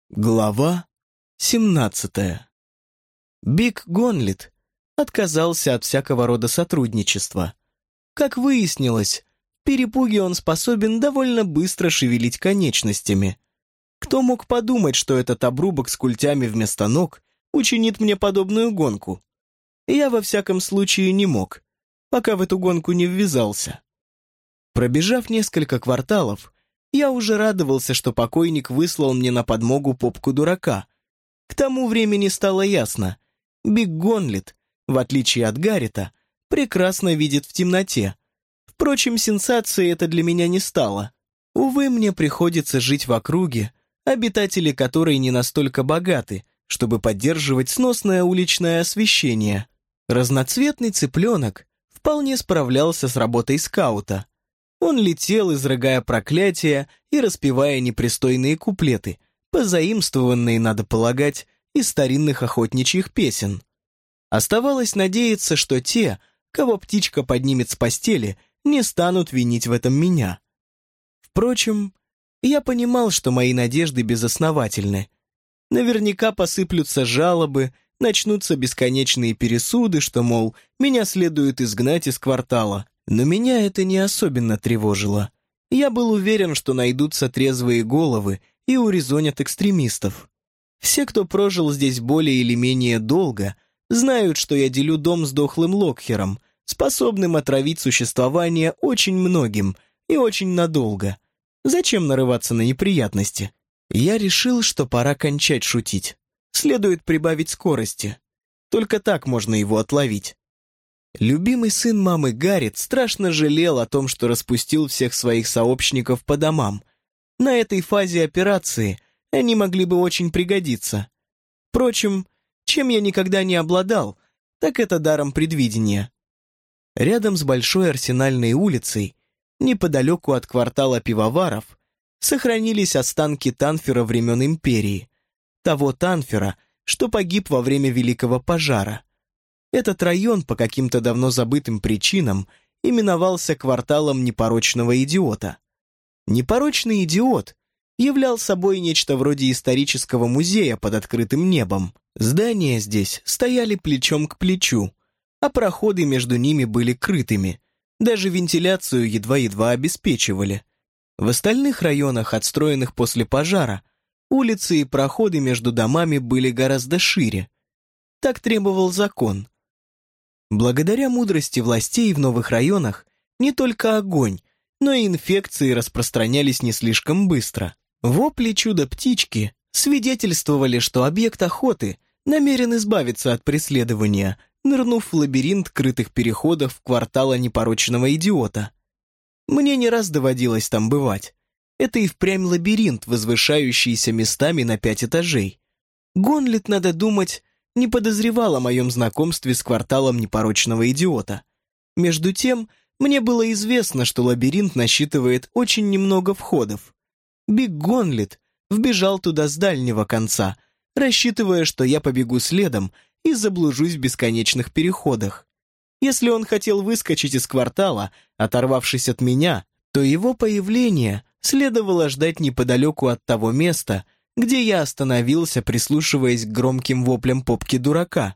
Глава 17. Биг Гонлет отказался от всякого рода сотрудничества. Как выяснилось, в перепуге он способен довольно быстро шевелить конечностями. Кто мог подумать, что этот обрубок с культями вместо ног учинит мне подобную гонку? Я во всяком случае не мог, пока в эту гонку не ввязался. Пробежав несколько кварталов, я уже радовался, что покойник выслал мне на подмогу попку дурака. К тому времени стало ясно. Биг Гонлет, в отличие от Гаррета, прекрасно видит в темноте. Впрочем, сенсацией это для меня не стало. Увы, мне приходится жить в округе, обитатели которой не настолько богаты, чтобы поддерживать сносное уличное освещение. Разноцветный цыпленок вполне справлялся с работой скаута. Он летел, изрыгая проклятия и распевая непристойные куплеты, позаимствованные, надо полагать, из старинных охотничьих песен. Оставалось надеяться, что те, кого птичка поднимет с постели, не станут винить в этом меня. Впрочем, я понимал, что мои надежды безосновательны. Наверняка посыплются жалобы, начнутся бесконечные пересуды, что, мол, меня следует изгнать из квартала. Но меня это не особенно тревожило. Я был уверен, что найдутся трезвые головы и урезонят экстремистов. Все, кто прожил здесь более или менее долго, знают, что я делю дом с дохлым Локхером, способным отравить существование очень многим и очень надолго. Зачем нарываться на неприятности? Я решил, что пора кончать шутить. Следует прибавить скорости. Только так можно его отловить. Любимый сын мамы Гаррет страшно жалел о том, что распустил всех своих сообщников по домам. На этой фазе операции они могли бы очень пригодиться. Впрочем, чем я никогда не обладал, так это даром предвидения. Рядом с Большой Арсенальной улицей, неподалеку от квартала пивоваров, сохранились останки Танфера времен Империи, того Танфера, что погиб во время Великого пожара. Этот район по каким-то давно забытым причинам именовался кварталом непорочного идиота. Непорочный идиот являл собой нечто вроде исторического музея под открытым небом. Здания здесь стояли плечом к плечу, а проходы между ними были крытыми, даже вентиляцию едва-едва обеспечивали. В остальных районах, отстроенных после пожара, улицы и проходы между домами были гораздо шире. Так требовал закон. Благодаря мудрости властей в новых районах не только огонь, но и инфекции распространялись не слишком быстро. Вопли чудо-птички свидетельствовали, что объект охоты намерен избавиться от преследования, нырнув в лабиринт крытых переходов квартала непорочного идиота. Мне не раз доводилось там бывать. Это и впрямь лабиринт, возвышающийся местами на 5 этажей. Гонлет, надо думать, не подозревал о моем знакомстве с кварталом непорочного идиота. Между тем, мне было известно, что лабиринт насчитывает очень немного входов. Биг Гонлет вбежал туда с дальнего конца, рассчитывая, что я побегу следом и заблужусь в бесконечных переходах. Если он хотел выскочить из квартала, оторвавшись от меня, то его появление следовало ждать неподалеку от того места, где я остановился, прислушиваясь к громким воплям попки дурака.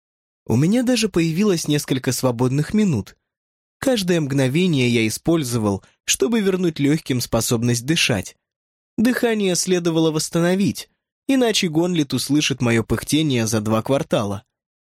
У меня даже появилось несколько свободных минут. Каждое мгновение я использовал, чтобы вернуть легким способность дышать. Дыхание следовало восстановить, иначе Гонлет услышит мое пыхтение за 2 квартала.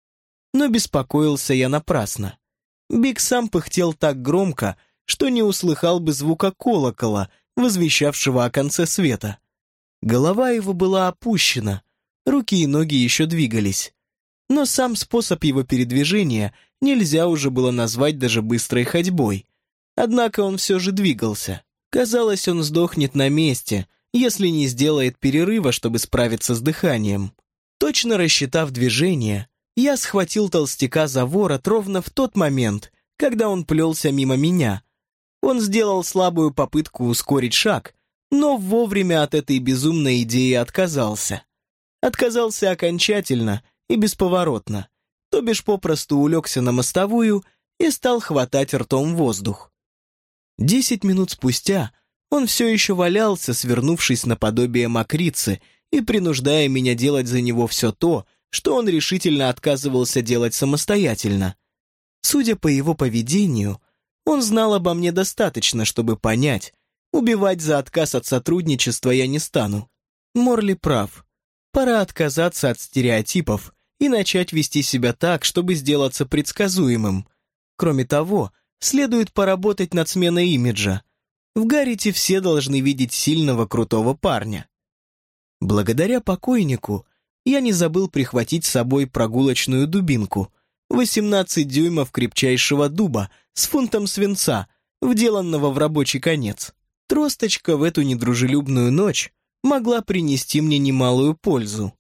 Но беспокоился я напрасно. Биг сам пыхтел так громко, что не услыхал бы звука колокола, возвещавшего о конце света. Голова его была опущена, руки и ноги еще двигались. Но сам способ его передвижения нельзя уже было назвать даже быстрой ходьбой. Однако он все же двигался. Казалось, он сдохнет на месте, если не сделает перерыва, чтобы справиться с дыханием. Точно рассчитав движение, я схватил толстяка за ворот ровно в тот момент, когда он плелся мимо меня. Он сделал слабую попытку ускорить шаг, но вовремя от этой безумной идеи отказался. Отказался окончательно и бесповоротно, то бишь попросту улегся на мостовую и стал хватать ртом воздух. 10 минут спустя он все еще валялся, свернувшись наподобие мокрицы и принуждая меня делать за него все то, что он решительно отказывался делать самостоятельно. Судя по его поведению, он знал обо мне достаточно, чтобы понять, убивать за отказ от сотрудничества я не стану. Морли прав. Пора отказаться от стереотипов и начать вести себя так, чтобы сделаться предсказуемым. Кроме того, следует поработать над сменой имиджа. В Гаррите все должны видеть сильного, крутого парня. Благодаря покойнику я не забыл прихватить с собой прогулочную дубинку, 18 дюймов крепчайшего дуба с фунтом свинца, вделанного в рабочий конец. Тросточка в эту недружелюбную ночь могла принести мне немалую пользу.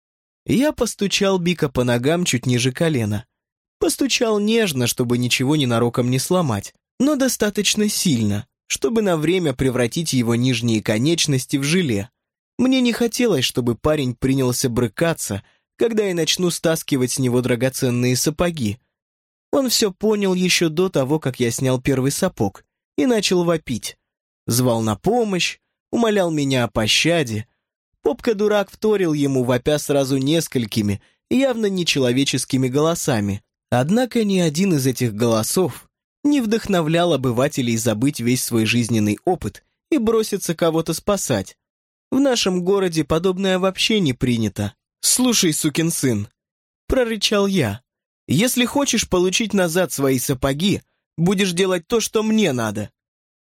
Я постучал Бика по ногам чуть ниже колена. Постучал нежно, чтобы ничего ненароком не сломать, но достаточно сильно, чтобы на время превратить его нижние конечности в желе. Мне не хотелось, чтобы парень принялся брыкаться, когда я начну стаскивать с него драгоценные сапоги. Он все понял еще до того, как я снял первый сапог, и начал вопить. Звал на помощь, умолял меня о пощаде. Попка-дурак вторил ему, вопя сразу несколькими, явно нечеловеческими голосами. Однако ни один из этих голосов не вдохновлял обывателей забыть весь свой жизненный опыт и броситься кого-то спасать. В нашем городе подобное вообще не принято. «Слушай, сукин сын», — прорычал я, — «если хочешь получить назад свои сапоги, будешь делать то, что мне надо».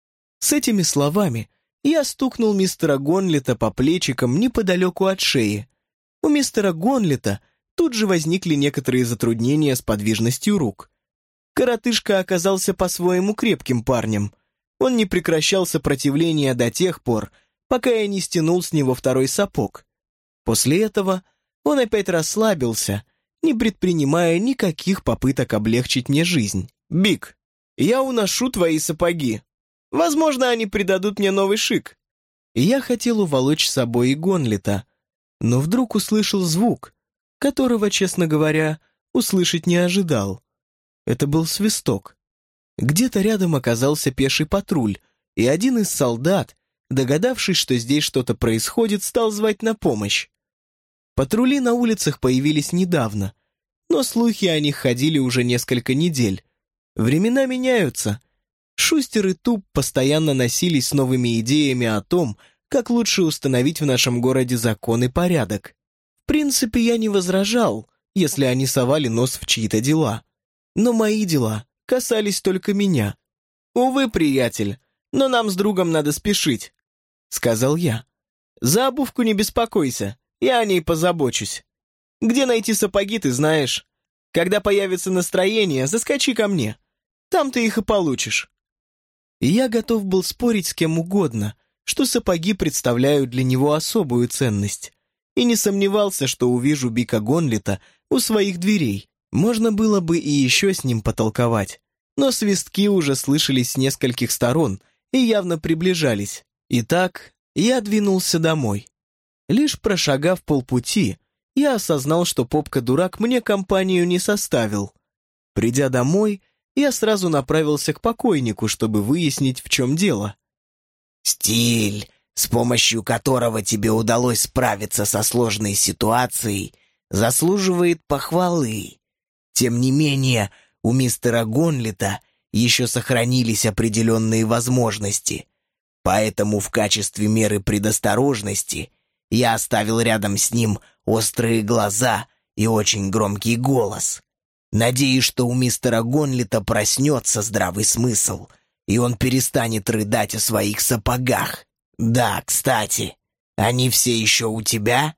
С этими словами я стукнул мистера Гонлета по плечикам неподалеку от шеи. У мистера Гонлета тут же возникли некоторые затруднения с подвижностью рук. Коротышка оказался по-своему крепким парнем. Он не прекращал сопротивления до тех пор, пока я не стянул с него второй сапог. После этого он опять расслабился, не предпринимая никаких попыток облегчить мне жизнь. «Бик, я уношу твои сапоги. Возможно, они придадут мне новый шик». Я хотел уволочь с собой и Гонлета, но вдруг услышал звук, которого, честно говоря, услышать не ожидал. Это был свисток. Где-то рядом оказался пеший патруль, и один из солдат, догадавшись, что здесь что-то происходит, стал звать на помощь. Патрули на улицах появились недавно, но слухи о них ходили уже несколько недель. Времена меняются. Шустер и Туп постоянно носились с новыми идеями о том, как лучше установить в нашем городе закон и порядок. В принципе, я не возражал, если они совали нос в чьи-то дела. Но мои дела касались только меня. «Увы, приятель, но нам с другом надо спешить», — сказал я. «За обувку не беспокойся, я о ней позабочусь. Где найти сапоги, ты знаешь. Когда появится настроение, заскочи ко мне. Там ты их и получишь». И я готов был спорить с кем угодно, что сапоги представляют для него особую ценность, и не сомневался, что увижу Бика Гонлета у своих дверей. Можно было бы и еще с ним потолковать, но свистки уже слышались с нескольких сторон и явно приближались. Итак, я двинулся домой. Лишь прошагав полпути, я осознал, что попка-дурак мне компанию не составил. Придя домой, я сразу направился к покойнику, чтобы выяснить, в чем дело. «Стиль, с помощью которого тебе удалось справиться со сложной ситуацией, заслуживает похвалы. Тем не менее, у мистера Гонлета еще сохранились определенные возможности, поэтому в качестве меры предосторожности я оставил рядом с ним острые глаза и очень громкий голос. Надеюсь, что у мистера Гонлета проснется здравый смысл, и он перестанет рыдать о своих сапогах. Да, кстати, они все еще у тебя?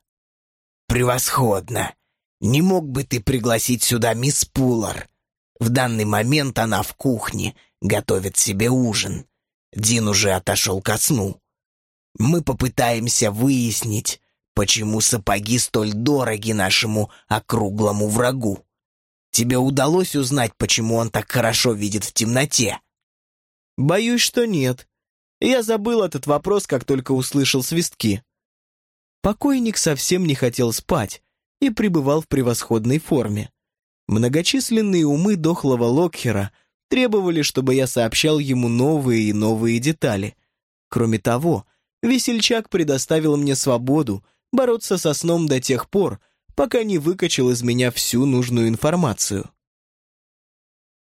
Превосходно. Не мог бы ты пригласить сюда мисс Пулар? В данный момент она в кухне, готовит себе ужин. Дин уже отошел ко сну. Мы попытаемся выяснить, почему сапоги столь дороги нашему округлому врагу. Тебе удалось узнать, почему он так хорошо видит в темноте? Боюсь, что нет. Я забыл этот вопрос, как только услышал свистки. Покойник совсем не хотел спать и пребывал в превосходной форме. Многочисленные умы дохлого Локхера требовали, чтобы я сообщал ему новые и новые детали. Кроме того, весельчак предоставил мне свободу бороться со сном до тех пор, пока не выкачал из меня всю нужную информацию.